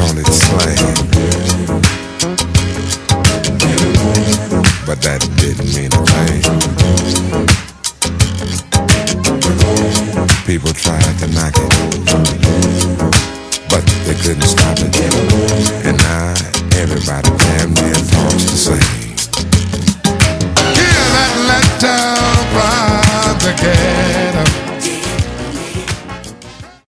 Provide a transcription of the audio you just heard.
call it slang, but that didn't mean a thing. People tried to knock it, but they couldn't stop it. And now everybody damn near